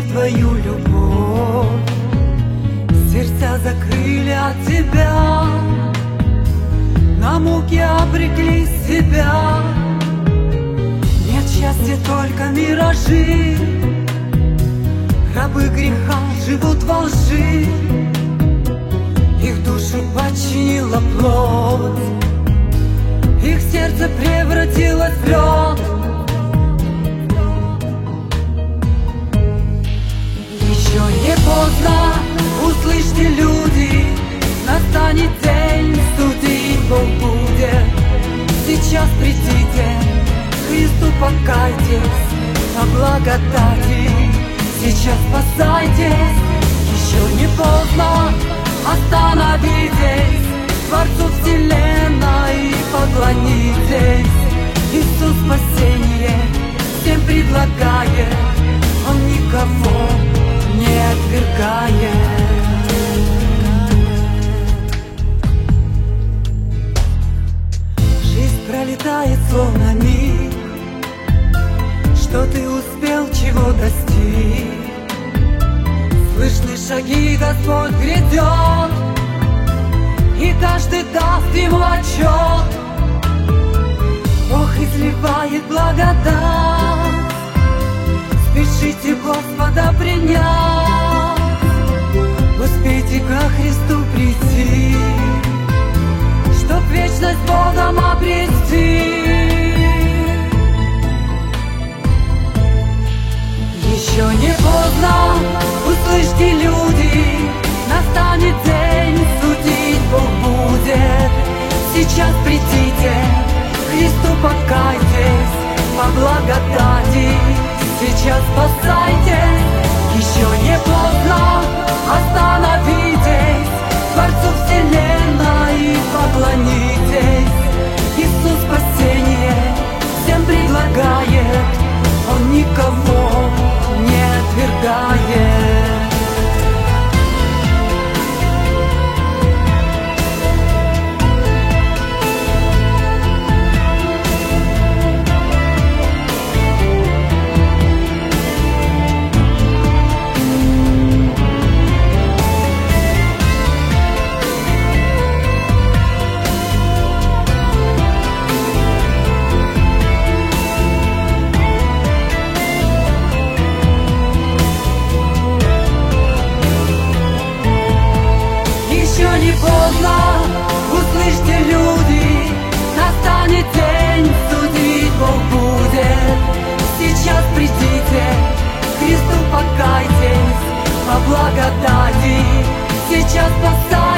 твою любовь. Сердца закрыли от тебя, на муки обрекли себя. Нет счастья, только миражи, рабы греха живут во лжи. Их душу подчинила плоть, их сердце превратилось в лед. Еще не поздно, услышьте, люди, настанет день, судить Бог будет. Сейчас придите, Христу покайтесь, по благодати сейчас спасайтесь. Еще не поздно, остановитесь, Творцу вселенной поклонитесь. Иисус спасение всем предлагает, Он никого не отвергает. Жизнь пролетает словно миг, что ты успел, чего достиг. Слышны шаги, Господь грядет, и каждый даст Ему отчет. Бог изливает благодать, спешите Господа принять. Успейте ко Христу прийти, чтоб вечность с Богом обрести. Еще не поздно, услышьте, люди, настанет день, судить Бог будет. Сейчас придите, Христу покайтесь, по благодати сейчас спасайтесь. Еще не поздно, остановитесь, Творцу вселенной поклонитесь. Иисус спасение всем предлагает, Он никого не отвергает. Не поздно, услышьте, люди, настанет день, судить Бог будет. Сейчас придите, Христу покайтесь, по благодати сейчас спасайтесь.